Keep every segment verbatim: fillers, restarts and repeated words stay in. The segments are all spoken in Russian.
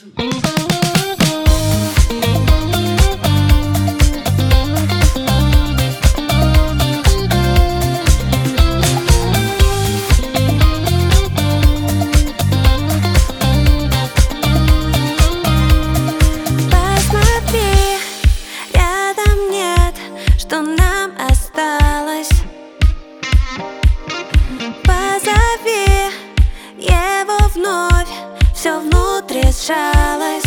Что нам осталось? Позови его вновь, все внутри сжалось.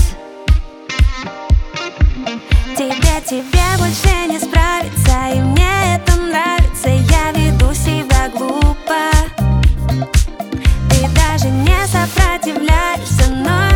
Тебе, тебе больше не справиться, и мне это нравится. Я веду себя глупо, ты даже не сопротивляешься, но